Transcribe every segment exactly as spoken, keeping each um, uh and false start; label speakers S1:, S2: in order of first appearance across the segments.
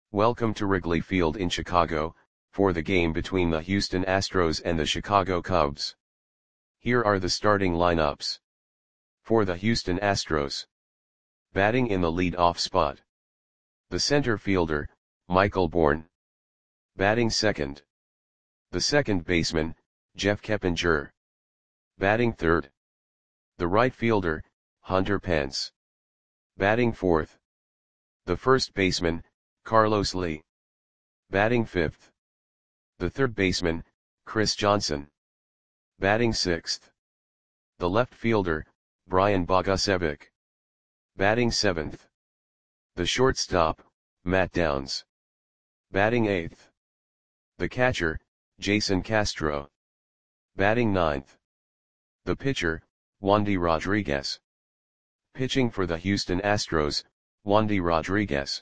S1: Welcome to Wrigley Field in Chicago, for the game between the Houston Astros and the Chicago Cubs. Here are the starting lineups. For the Houston Astros. Batting in the lead-off spot. The center fielder, Michael Bourn. Batting second. The second baseman, Jeff Keppinger. Batting third. The right fielder, Hunter Pence. Batting fourth. The first baseman, Carlos Lee. Batting fifth. The third baseman, Chris Johnson. Batting sixth. The left fielder, Brian Bogusevic. Batting seventh. The shortstop, Matt Downs. Batting eighth. The catcher, Jason Castro. Batting ninth. The pitcher, Wandy Rodriguez. Pitching for the Houston Astros, Wandy Rodriguez.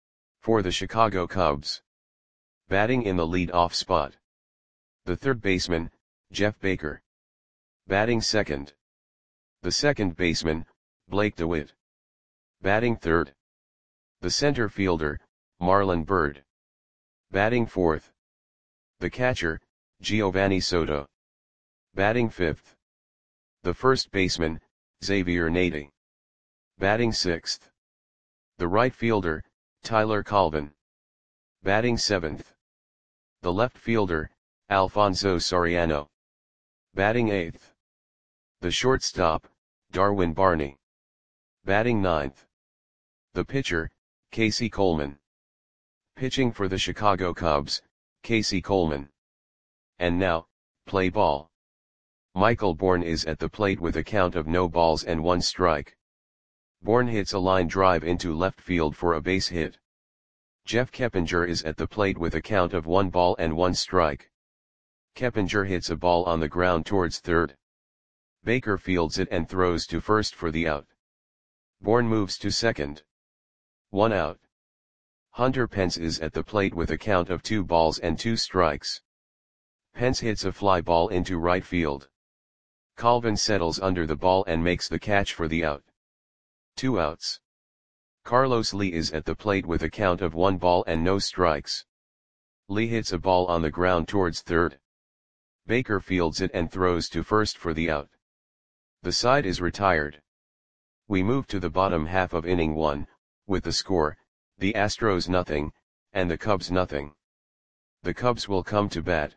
S1: For the Chicago Cubs. Batting in the lead-off spot. The third baseman, Jeff Baker. Batting second. The second baseman, Blake DeWitt. Batting third. The center fielder, Marlon Byrd. Batting fourth. The catcher, Giovanni Soto. Batting fifth. The first baseman, Xavier Nady. Batting sixth. The right fielder, Tyler Colvin. Batting seventh. The left fielder, Alfonso Soriano. Batting eighth. The shortstop, Darwin Barney. Batting ninth. The pitcher, Casey Coleman. Pitching for the Chicago Cubs, Casey Coleman. And now, play ball. Michael Bourn is at the plate with a count of no balls and one strike. Bourn hits a line drive into left field for a base hit. Jeff Keppinger is at the plate with a count of one ball and one strike. Keppinger hits a ball on the ground towards third. Baker fields it and throws to first for the out. Bourn moves to second. One out. Hunter Pence is at the plate with a count of two balls and two strikes. Pence hits a fly ball into right field. Colvin settles under the ball and makes the catch for the out. Two outs. Carlos Lee is at the plate with a count of one ball and no strikes. Lee hits a ball on the ground towards third. Baker fields it and throws to first for the out. The side is retired. We move to the bottom half of inning one, with the score, the Astros nothing, and the Cubs nothing. The Cubs will come to bat.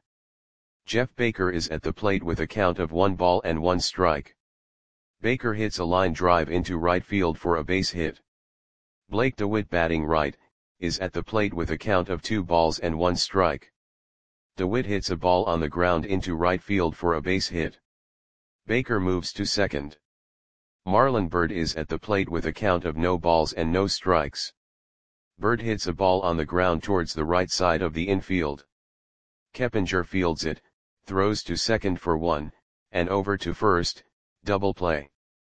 S1: Jeff Baker is at the plate with a count of one ball and one strike. Baker hits a line drive into right field for a base hit. Blake DeWitt batting right, is at the plate with a count of two balls and one strike. DeWitt hits a ball on the ground into right field for a base hit. Baker moves to second. Marlon Byrd is at the plate with a count of no balls and no strikes. Byrd hits a ball on the ground towards the right side of the infield. Keppinger fields it, throws to second for one, and over to first, double play.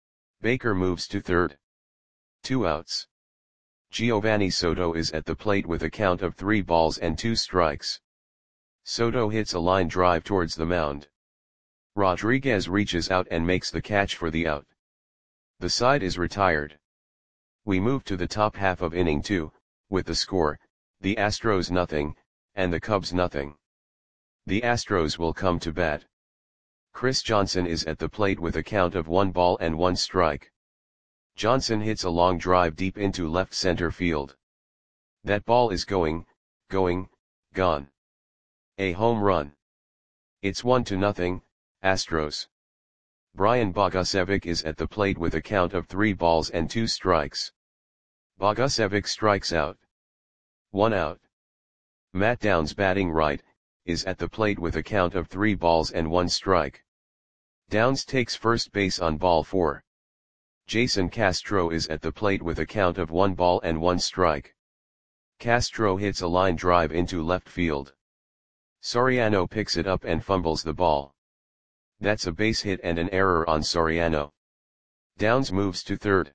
S1: Baker moves to third. Two outs. Giovanni Soto is at the plate with a count of three balls and two strikes. Soto hits a line drive towards the mound. Rodriguez reaches out and makes the catch for the out. The side is retired. We move to the top half of inning two, with the score, the Astros nothing, and the Cubs nothing. The Astros will come to bat. Chris Johnson is at the plate with a count of one ball and one strike. Johnson hits a long drive deep into left center field. That ball is going, going, gone. A home run. It's one to nothing, Astros. Brian Bogusevic is at the plate with a count of three balls and two strikes. Bogusevic strikes out. One out. Matt Downs batting right, is at the plate with a count of three balls and one strike. Downs takes first base on ball four. Jason Castro is at the plate with a count of one ball and one strike. Castro hits a line drive into left field. Soriano picks it up and fumbles the ball. That's a base hit and an error on Soriano. Downs moves to third.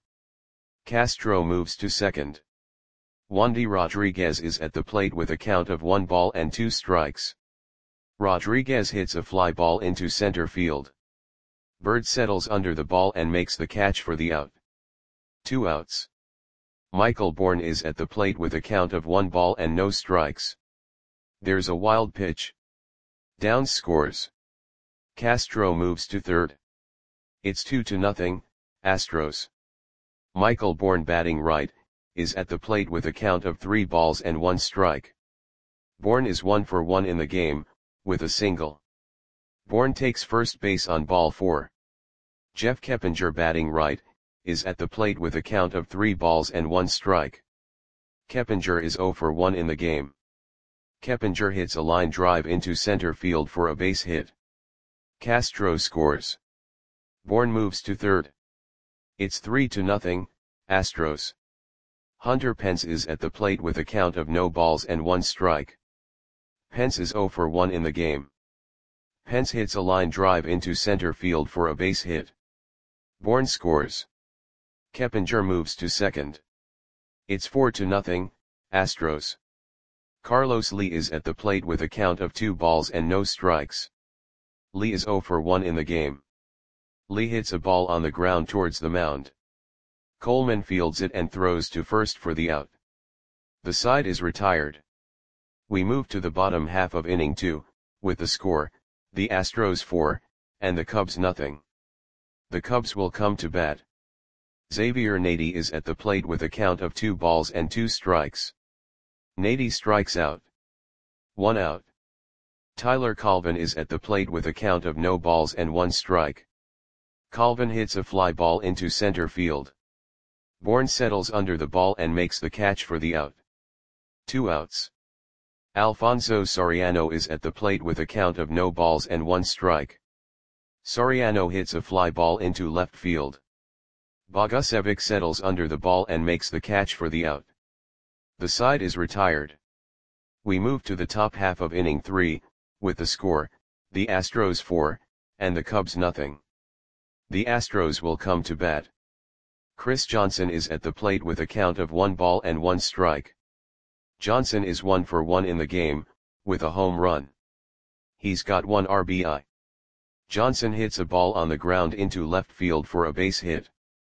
S1: Castro moves to second. Wandy Rodriguez is at the plate with a count of one ball and two strikes. Rodriguez hits a fly ball into center field. Byrd settles under the ball and makes the catch for the out. Two outs. Michael Bourn is at the plate with a count of one ball and no strikes. There's a wild pitch. Downs scores. Castro moves to third. It's two to nothing, Astros. Michael Bourn, batting right, is at the plate with a count of three balls and one strike. Bourn is one for one in the game, with a single. Bourn takes first base on ball four. Jeff Keppinger, batting right, is at the plate with a count of three balls and one strike. Keppinger is zero for one in the game. Keppinger hits a line drive into center field for a base hit. Castro scores. Bourn moves to third. It's three to nothing, Astros. Hunter Pence is at the plate with a count of no balls and one strike. Pence is zero for one in the game. Pence hits a line drive into center field for a base hit. Bourn scores. Keppinger moves to second. It's four to nothing, Astros. Carlos Lee is at the plate with a count of two balls and no strikes. Lee is zero for one in the game. Lee hits a ball on the ground towards the mound. Coleman fields it and throws to first for the out. The side is retired. We move to the bottom half of inning two, with the score, the Astros four, and the Cubs nothing. The Cubs will come to bat. Xavier Nady is at the plate with a count of two balls and two strikes. Nady strikes out. One out. Tyler Colvin is at the plate with a count of no balls and one strike. Colvin hits a fly ball into center field. Bourn settles under the ball and makes the catch for the out. Two outs. Alfonso Soriano is at the plate with a count of no balls and one strike. Soriano hits a fly ball into left field. Bogusevic settles under the ball and makes the catch for the out. The side is retired. We move to the top half of inning three, with the score, the Astros four, and the Cubs nothing. The Astros will come to bat. Chris Johnson is at the plate with a count of one ball and one strike. Johnson is one for one in the game, with a home run. He's got one R B I. Johnson hits a ball on the ground into left field for a base hit.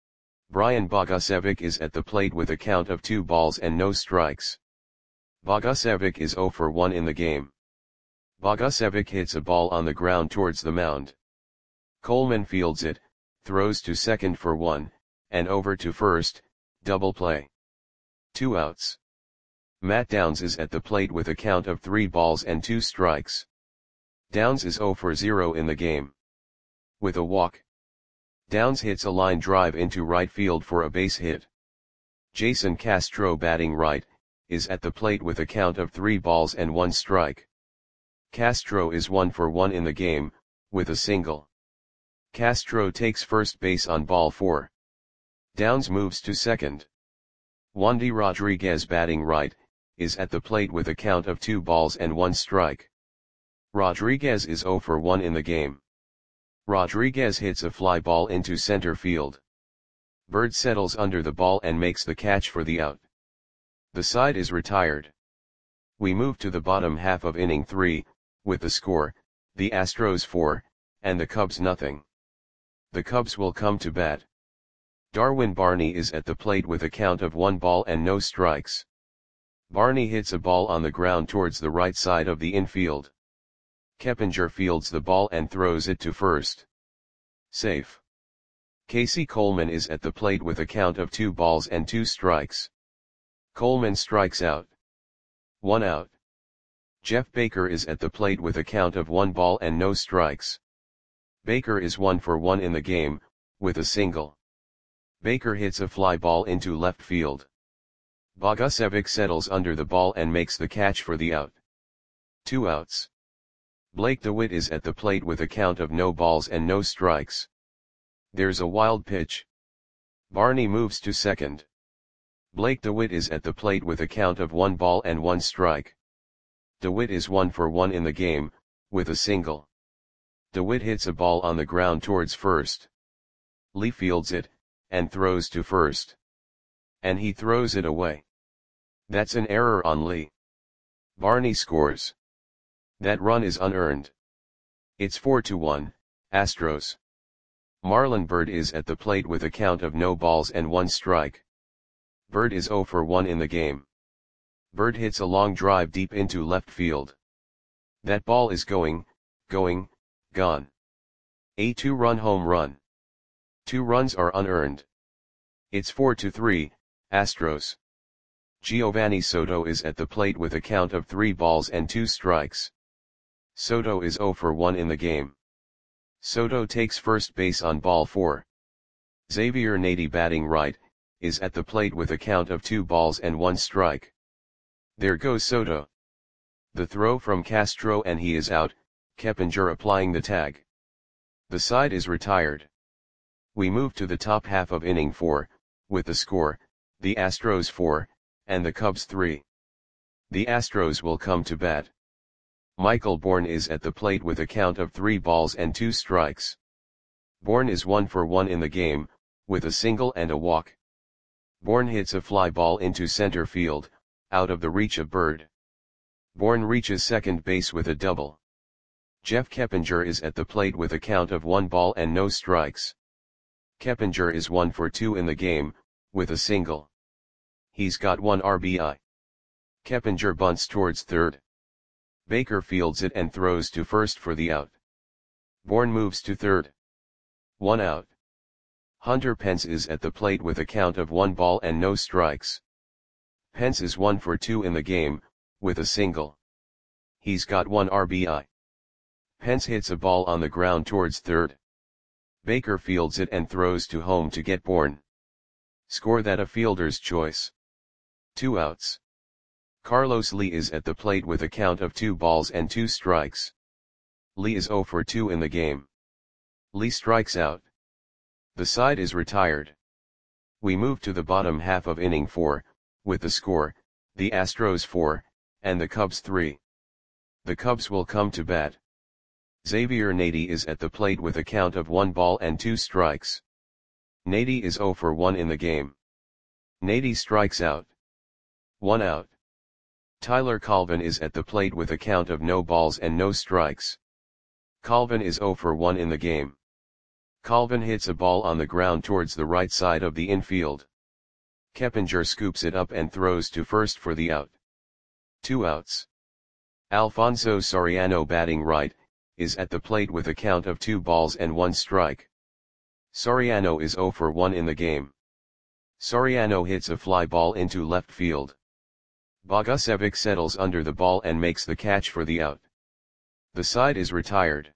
S1: Brian Bogusevic is at the plate with a count of two balls and no strikes. Bogusevic is zero for one in the game. Bogusevic hits a ball on the ground towards the mound. Coleman fields it, throws to second for one, and over to first, double play. Two outs. Matt Downs is at the plate with a count of three balls and two strikes. Downs is zero for zero in the game. With a walk. Downs hits a line drive into right field for a base hit. Jason Castro, batting right, is at the plate with a count of three balls and one strike. Castro is one for one in the game, with a single. Castro takes first base on ball four. Downs moves to second. Wandy Rodriguez, batting right, is at the plate with a count of two balls and one strike. Rodriguez is zero for one in the game. Rodriguez hits a fly ball into center field. Bird settles under the ball and makes the catch for the out. The side is retired. We move to the bottom half of inning three, with the score, the Astros four, and the Cubs nothing. The Cubs will come to bat. Darwin Barney is at the plate with a count of one ball and no strikes. Barney hits a ball on the ground towards the right side of the infield. Keppinger fields the ball and throws it to first. Safe. Casey Coleman is at the plate with a count of two balls and two strikes. Coleman strikes out. One out. Jeff Baker is at the plate with a count of one ball and no strikes. Baker is one for one in the game, with a single. Baker hits a fly ball into left field. Bogusevic settles under the ball and makes the catch for the out. Two outs. Blake DeWitt is at the plate with a count of no balls and no strikes. There's a wild pitch. Barney moves to second. Blake DeWitt is at the plate with a count of one ball and one strike. DeWitt is one for one in the game, with a single. DeWitt hits a ball on the ground towards first. Lee fields it, and throws to first. And he throws it away. That's an error on Lee. Barney scores. That run is unearned. It's four to one, Astros. Marlon Byrd is at the plate with a count of no balls and one strike. Bird is zero for one in the game. Bird hits a long drive deep into left field. That ball is going, going, gone. A two-run home run. Two runs are unearned. It's four to three, Astros. Giovanni Soto is at the plate with a count of three balls and two strikes. Soto is zero for one in the game. Soto takes first base on ball four. Xavier Nady, batting right, is at the plate with a count of two balls and one strike. There goes Soto. The throw from Castro and he is out, Keppinger applying the tag. The side is retired. We move to the top half of inning four, with the score, the Astros four, and the Cubs three. The Astros will come to bat. Michael Bourn is at the plate with a count of three balls and two strikes. Bourn is one for one in the game, with a single and a walk. Bourn hits a fly ball into center field, out of the reach of Bird. Bourn reaches second base with a double. Jeff Keppinger is at the plate with a count of one ball and no strikes. Keppinger is one for two in the game, with a single. He's got one R B I. Keppinger bunts towards third. Baker fields it and throws to first for the out. Bourn moves to third. One out. Hunter Pence is at the plate with a count of one ball and no strikes. Pence is one for two in the game, with a single. He's got one R B I. Pence hits a ball on the ground towards third. Baker fields it and throws to home to get Bourn. Score that a fielder's choice. Two outs. Carlos Lee is at the plate with a count of two balls and two strikes. Lee is zero for two in the game. Lee strikes out. The side is retired. We move to the bottom half of inning four, with the score, the Astros four, and the Cubs three. The Cubs will come to bat. Xavier Nady is at the plate with a count of one ball and two strikes. Nady is zero for one in the game. Nady strikes out. One out. Tyler Colvin is at the plate with a count of no balls and no strikes. Colvin is zero for one in the game. Colvin hits a ball on the ground towards the right side of the infield. Keppinger scoops it up and throws to first for the out. Two outs. Alfonso Soriano, batting right, is at the plate with a count of two balls and one strike. Soriano is zero for one in the game. Soriano hits a fly ball into left field. Bogusevic settles under the ball and makes the catch for the out. The side is retired.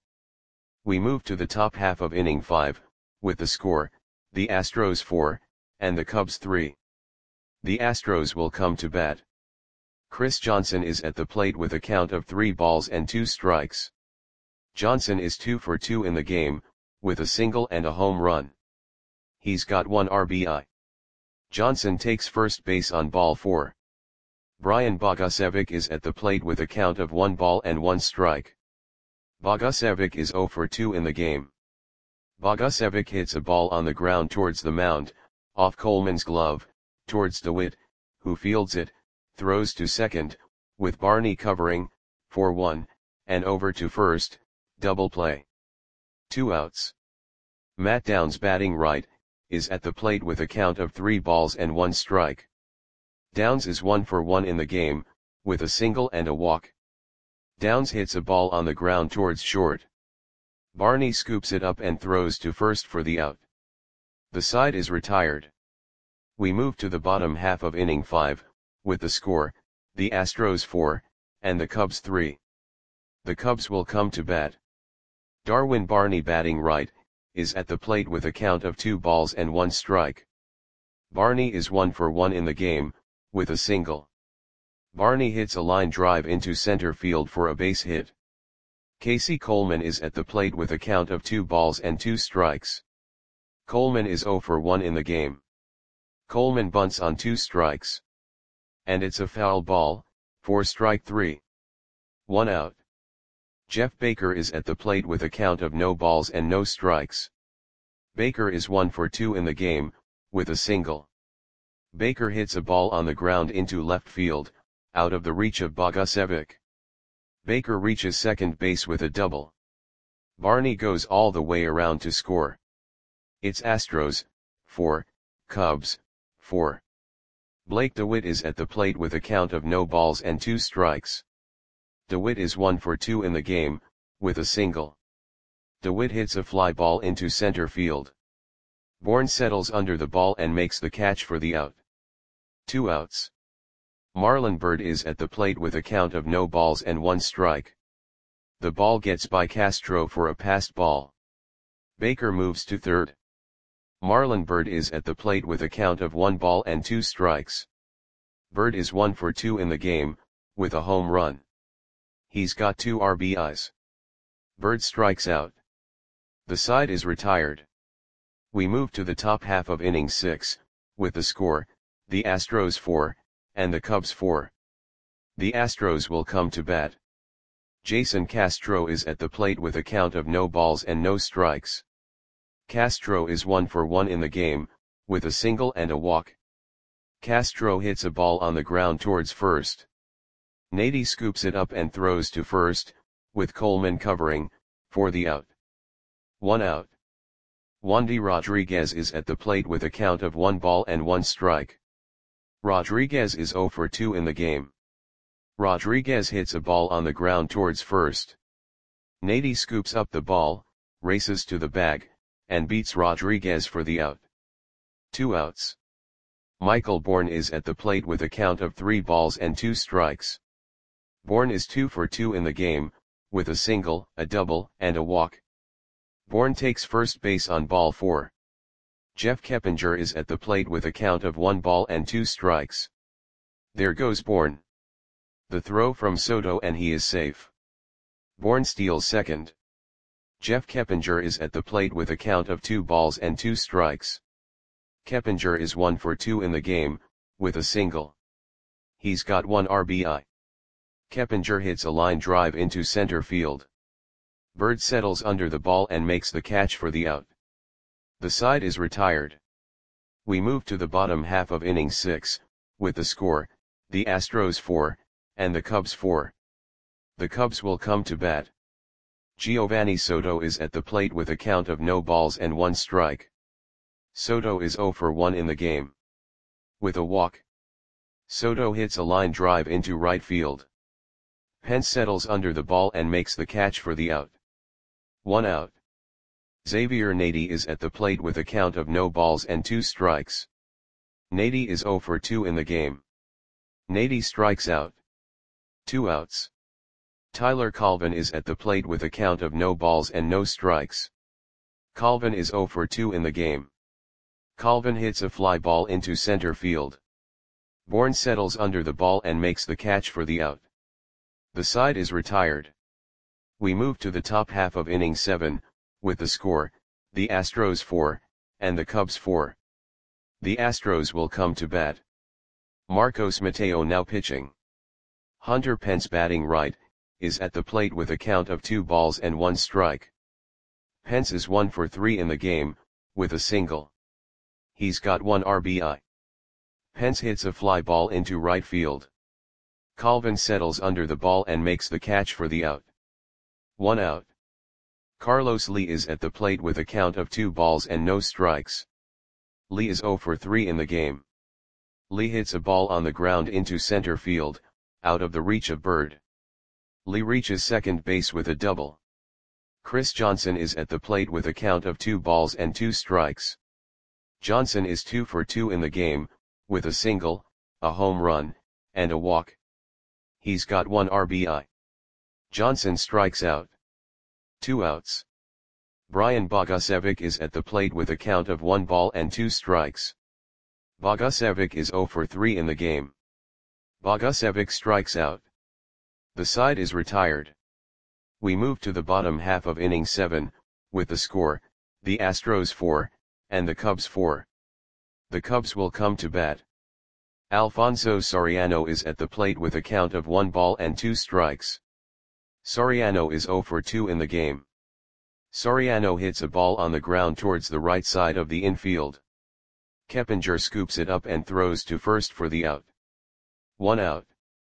S1: We move to the top half of inning five, with the score, the Astros four, and the Cubs three. The Astros will come to bat. Chris Johnson is at the plate with a count of three balls and two strikes. Johnson is two for two in the game, with a single and a home run. He's got one R B I. Johnson takes first base on ball four. Brian Bogusevic is at the plate with a count of one ball and one strike. Bogusevic is zero for two in the game. Bogusevic hits a ball on the ground towards the mound, off Coleman's glove, towards DeWitt, who fields it, throws to second, with Barney covering, for one, and over to first, double play. Two outs. Matt Downs, batting right, is at the plate with a count of three balls and one strike. Downs is one for one in the game, with a single and a walk. Downs hits a ball on the ground towards short. Barney scoops it up and throws to first for the out. The side is retired. We move to the bottom half of inning five, with the score, the Astros four, and the Cubs three. The Cubs will come to bat. Darwin Barney, batting right, is at the plate with a count of two balls and one strike. Barney is one for one in the game, with a single. Barney hits a line drive into center field for a base hit. Casey Coleman is at the plate with a count of two balls and two strikes. Coleman is zero for one in the game. Coleman bunts on two strikes. And it's a foul ball, for strike three. One out. Jeff Baker is at the plate with a count of no balls and no strikes. Baker is one for two in the game, with a single. Baker hits a ball on the ground into left field, out of the reach of Bogusevic. Baker reaches second base with a double. Barney goes all the way around to score. It's Astros, four, Cubs, four. Blake DeWitt is at the plate with a count of no balls and two strikes. DeWitt is one for two in the game, with a single. DeWitt hits a fly ball into center field. Bourne settles under the ball and makes the catch for the out. Two outs. Marlon Byrd is at the plate with a count of no balls and one strike. The ball gets by Castro for a passed ball. Baker moves to third. Marlon Byrd is at the plate with a count of one ball and two strikes. Byrd is one for two in the game, with a home run. He's got two R B Is. Byrd strikes out. The side is retired. We move to the top half of inning six, with the score, the Astros four, and the Cubs four. The Astros will come to bat. Jason Castro is at the plate with a count of no balls and no strikes. Castro is one for one in the game, with a single and a walk. Castro hits a ball on the ground towards first. Nady scoops it up and throws to first, with Coleman covering, for the out. One out. Wandy Rodriguez is at the plate with a count of one ball and one strike. Rodriguez is zero for two in the game. Rodriguez hits a ball on the ground towards first. Nady scoops up the ball, races to the bag, and beats Rodriguez for the out. Two outs. Michael Bourne is at the plate with a count of three balls and two strikes. Bourne is two for two in the game, with a single, a double, and a walk. Bourne takes first base on ball four. Jeff Keppinger is at the plate with a count of one ball and two strikes. There goes Bourne. The throw from Soto and he is safe. Bourne steals second. Jeff Keppinger is at the plate with a count of two balls and two strikes. Keppinger is one for two in the game, with a single. He's got one R B I. Keppinger hits a line drive into center field. Byrd settles under the ball and makes the catch for the out. The side is retired. We move to the bottom half of inning six, with the score, the Astros four, and the Cubs four. The Cubs will come to bat. Giovanni Soto is at the plate with a count of no balls and one strike. Soto is zero for one in the game. With a walk. Soto hits a line drive into right field. Pence settles under the ball and makes the catch for the out. One out. Xavier Nady is at the plate with a count of no balls and two strikes. Nady is zero for two in the game. Nady strikes out. Two outs. Tyler Colvin is at the plate with a count of no balls and no strikes. Colvin is zero for two in the game. Colvin hits a fly ball into center field. Bourne settles under the ball and makes the catch for the out. The side is retired. We move to the top half of inning seven, with the score, the Astros four, and the Cubs four. The Astros will come to bat. Marcos Mateo now pitching. Hunter Pence batting right, is at the plate with a count of two balls and one strike. Pence is one for three in the game, with a single. He's got one R B I. Pence hits a fly ball into right field. Colvin settles under the ball and makes the catch for the out. One out. Carlos Lee is at the plate with a count of two balls and no strikes. Lee is zero for three in the game. Lee hits a ball on the ground into center field, out of the reach of Byrd. Lee reaches second base with a double. Chris Johnson is at the plate with a count of two balls and two strikes. Johnson is two for two in the game, with a single, a home run, and a walk. He's got one R B I. Johnson strikes out. Two outs. Brian Bogusevic is at the plate with a count of one ball and two strikes. Bogusevic is zero for three in the game. Bogusevic strikes out. The side is retired. We move to the bottom half of inning seven, with the score, the Astros four, and the Cubs four. The Cubs will come to bat. Alfonso Soriano is at the plate with a count of one ball and two strikes. Soriano is zero for two in the game. Soriano hits a ball on the ground towards the right side of the infield. Keppinger scoops it up and throws to first for the out. One out.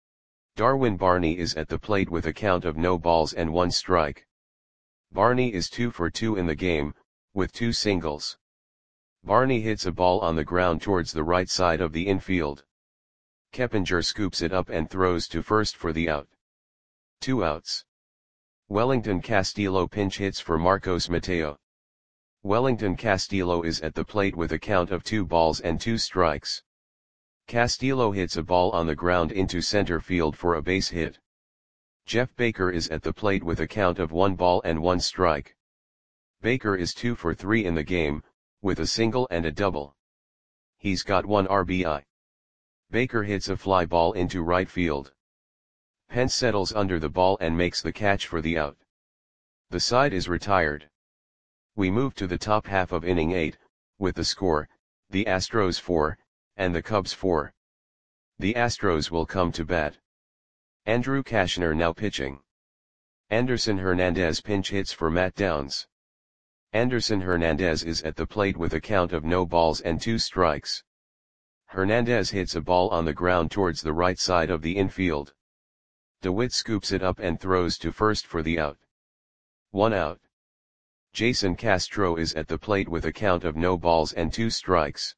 S1: Darwin Barney is at the plate with a count of no balls and one strike. Barney is two for two in the game, with two singles. Barney hits a ball on the ground towards the right side of the infield. Keppinger scoops it up and throws to first for the out. Two outs. Wellington Castillo pinch hits for Marcos Mateo. Wellington Castillo is at the plate with a count of two balls and two strikes. Castillo hits a ball on the ground into center field for a base hit. Jeff Baker is at the plate with a count of one ball and one strike. Baker is two for three in the game, with a single and a double. He's got one R B I. Baker hits a fly ball into right field. Pence settles under the ball and makes the catch for the out. The side is retired. We move to the top half of inning eight, with the score, the Astros four, and the Cubs four. The Astros will come to bat. Andrew Cashner now pitching. Anderson Hernandez pinch hits for Matt Downs. Anderson Hernandez is at the plate with a count of no balls and two strikes. Hernandez hits a ball on the ground towards the right side of the infield. DeWitt scoops it up and throws to first for the out. One out. Jason Castro is at the plate with a count of no balls and two strikes.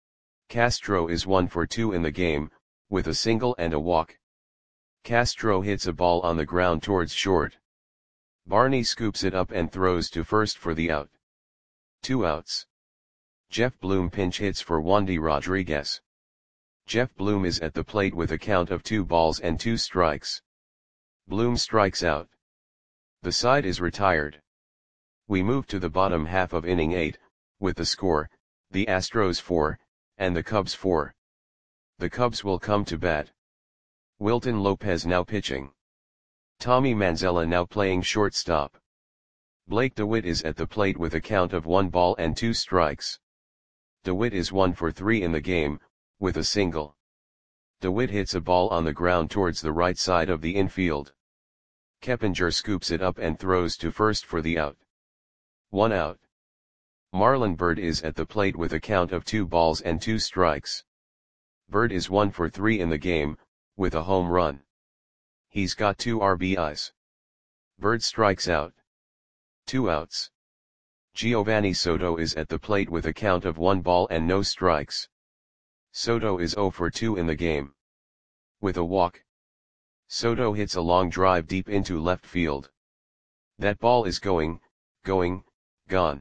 S1: Castro is one for two in the game, with a single and a walk. Castro hits a ball on the ground towards short. Barney scoops it up and throws to first for the out. Two outs. Jeff Bloom pinch hits for Wandy Rodriguez. Jeff Bloom is at the plate with a count of two balls and two strikes. Bloom strikes out. The side is retired. We move to the bottom half of inning eight, with the score, the Astros four, and the Cubs four. The Cubs will come to bat. Wilton Lopez now pitching. Tommy Manzella now playing shortstop. Blake DeWitt is at the plate with a count of one ball and two strikes. DeWitt is one for three in the game, with a single. DeWitt hits a ball on the ground towards the right side of the infield. Keppinger scoops it up and throws to first for the out. One out. Marlon Byrd is at the plate with a count of two balls and two strikes. Byrd is one for three in the game, with a home run. He's got two R B Is. Byrd strikes out. Two outs. Giovanni Soto is at the plate with a count of one ball and no strikes. Soto is zero for two in the game. With a walk. Soto hits a long drive deep into left field. That ball is going, going, gone.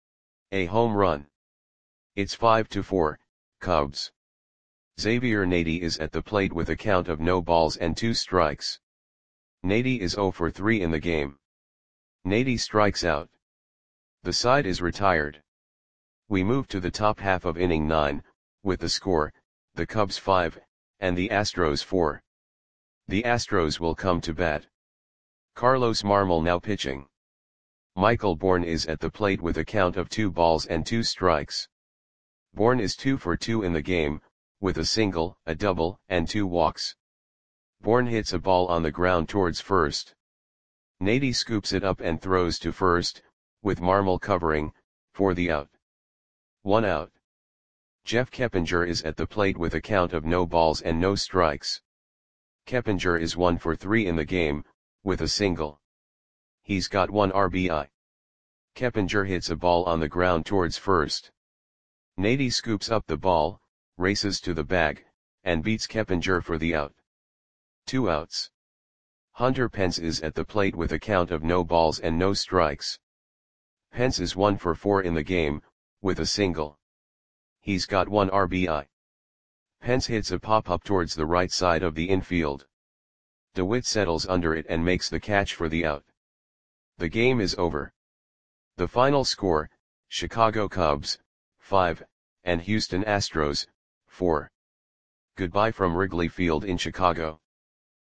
S1: A home run. It's five to four, Cubs. Xavier Nady is at the plate with a count of no balls and two strikes. Nady is zero for three in the game. Nady strikes out. The side is retired. We move to the top half of inning nine, with the score, the Cubs five, and the Astros four. The Astros will come to bat. Carlos Marmol now pitching. Michael Bourne is at the plate with a count of two balls and two strikes. Bourne is two for two in the game, with a single, a double, and two walks. Bourne hits a ball on the ground towards first. Nady scoops it up and throws to first, with Marmol covering, for the out. One out. Jeff Keppinger is at the plate with a count of no balls and no strikes. Keppinger is one for three in the game, with a single. He's got one R B I. Keppinger hits a ball on the ground towards first. Nady scoops up the ball, races to the bag, and beats Keppinger for the out. Two outs. Hunter Pence is at the plate with a count of no balls and no strikes. Pence is one for four in the game, with a single. He's got one R B I. Pence hits a pop-up towards the right side of the infield. DeWitt settles under it and makes the catch for the out. The game is over. The final score, Chicago Cubs, five, and Houston Astros, four. Goodbye from Wrigley Field in Chicago.